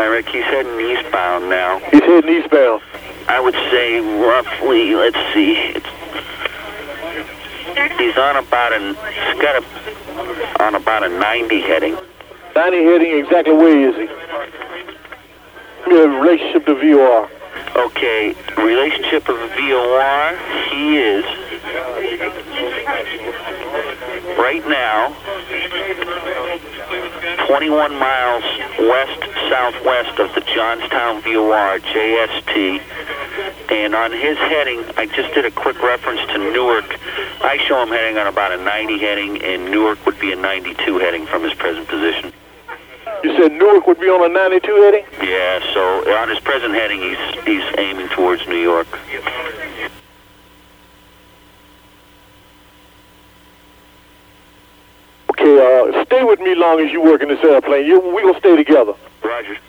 Rick. He's heading eastbound now. He's heading eastbound. I would say roughly, let's see, he's on about a 90 heading. 90 heading, exactly where is he? Relationship to VOR. Okay, relationship of VOR, he is right now 21 miles west-southwest of the Johnstown VOR, JST, and on his heading, I just did a quick reference to Newark. I show him heading on about a 90 heading, and Newark would be a 92 heading from his present position. You said Newark would be on a 92 heading? Yeah, so on his present heading, he's aiming towards New York. Okay, stay with me long as you work in this airplane. We're going to stay together. Roger.